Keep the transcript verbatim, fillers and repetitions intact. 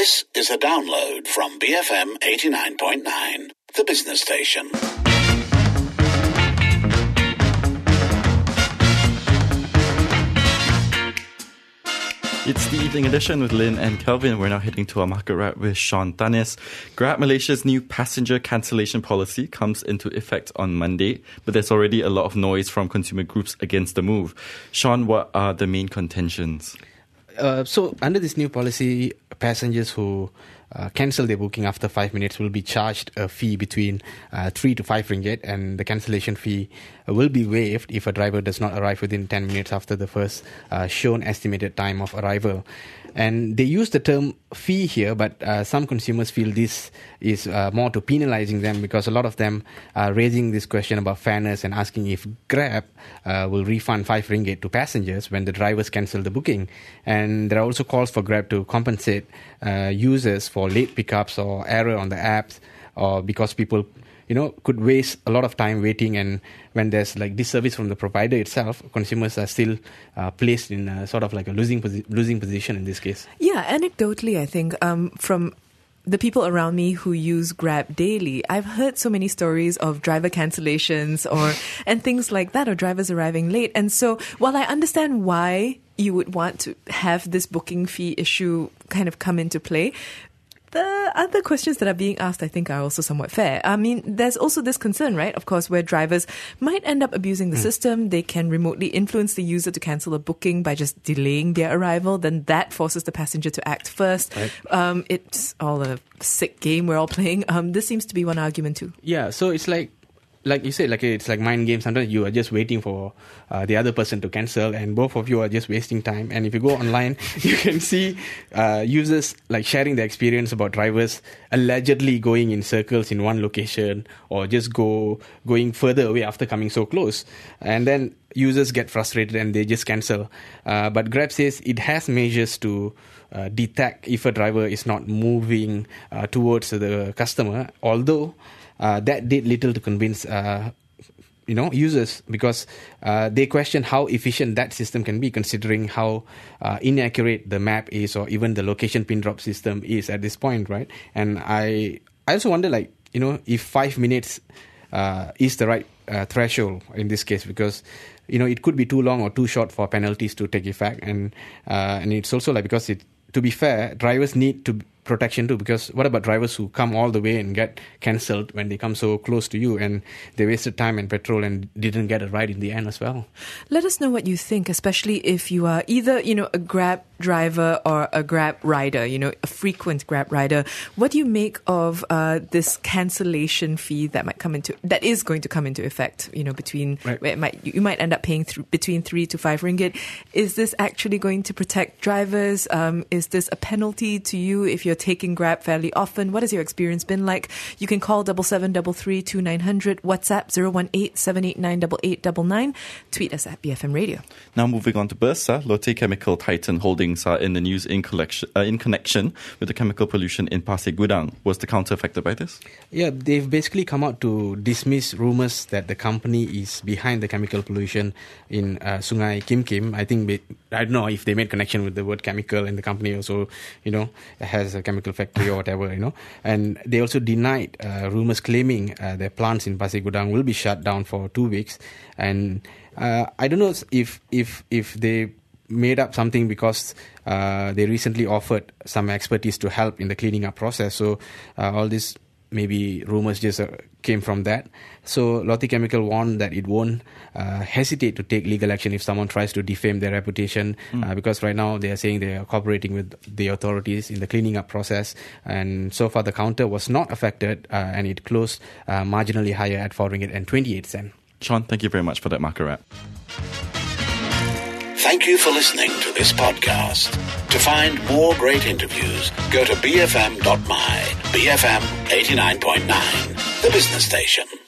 This is a download from B F M eighty-nine point nine, the business station. It's the evening edition with Lynn and Kelvin. We're now heading to our market wrap with Sean Tanis. Grab Malaysia's new passenger cancellation policy comes into effect on Monday, but there's already a lot of noise from consumer groups against the move. Sean, what are the main contentions? Uh, so, under this new policy, passengers who uh, cancel their booking after five minutes will be charged a fee between uh, three to five ringgit, and the cancellation fee will be waived if a driver does not arrive within ten minutes after the first uh, shown estimated time of arrival. And they use the term fee here, but uh, some consumers feel this is uh, more to penalizing them, because a lot of them are raising this question about fairness and asking if Grab uh, will refund five ringgit to passengers when the drivers cancel the booking. And there are also calls for Grab to compensate uh, users for late pickups or error on the apps, or because people you know, could waste a lot of time waiting, and when there's like this service from the provider itself, consumers are still uh, placed in a sort of like a losing posi- losing position in this case. Yeah, anecdotally, I think um, from the people around me who use Grab daily, I've heard so many stories of driver cancellations or and things like that, or drivers arriving late. And so while I understand why you would want to have this booking fee issue kind of come into play, the other questions that are being asked, I think, are also somewhat fair. I mean, there's also this concern, right, of course, where drivers might end up abusing the mm. system. They can remotely influence the user to cancel a booking by just delaying their arrival. Then that forces the passenger to act first. Right. Um, it's all a sick game we're all playing. Um, this seems to be one argument too. Yeah, so it's like, like you said, like it's like mind games. Sometimes you are just waiting for uh, the other person to cancel, and both of you are just wasting time. And if you go online, you can see uh, users like sharing their experience about drivers allegedly going in circles in one location, or just go going further away after coming so close. And then users get frustrated and they just cancel. Uh, but Grab says it has measures to uh, detect if a driver is not moving uh, towards the customer, although Uh, that did little to convince uh, you know users, because uh, they question how efficient that system can be, considering how uh, inaccurate the map is, or even the location pin drop system is at this point, right? And I I also wonder, like, you know, if five minutes uh, is the right uh, threshold in this case, because you know it could be too long or too short for penalties to take effect, and uh, and it's also like, because it, to be fair, drivers need to protection too, because what about drivers who come all the way and get cancelled when they come so close to you, and they wasted time and petrol and didn't get a ride in the end as well? Let us know what you think, especially if you are either, you know, a Grab driver or a Grab rider, you know, a frequent Grab rider. What do you make of uh, this cancellation fee that might come into, that is going to come into effect, you know, between, right. where it might, you might end up paying th- between three to five ringgit. Is this actually going to protect drivers? Um, is this a penalty to you if you're taking Grab fairly often? What has your experience been like? You can call double seven double three two nine hundred, WhatsApp zero one eight seven eight nine eight eight nine nine, tweet us at B F M Radio. Now moving on to Bursa, Lotte Chemical Titan Holdings are in the news in, collection, uh, in connection with the chemical pollution in Pasir Gudang. Was the counter affected by this? Yeah, they've basically come out to dismiss rumours that the company is behind the chemical pollution in uh, Sungai Kim Kim. I think, they, I don't know if they made connection with the word chemical, and the company also, you know, has a chemical factory or whatever, you know. And they also denied uh, rumours claiming uh, their plants in Pasir Gudang will be shut down for two weeks. And uh, I don't know if if if they made up something, because uh, they recently offered some expertise to help in the cleaning up process. So uh, all this maybe rumours just uh, came from that. So Lotte Chemical warned that it won't uh, hesitate to take legal action if someone tries to defame their reputation, mm. uh, because right now they are saying they are cooperating with the authorities in the cleaning up process. And so far the counter was not affected, uh, and it closed uh, marginally higher at four ringgit and twenty-eight cents. Sean, thank you very much for that market wrap. Thank you for listening to this podcast. To find more great interviews, go to b f m dot m y, B F M eighty-nine point nine, the business station.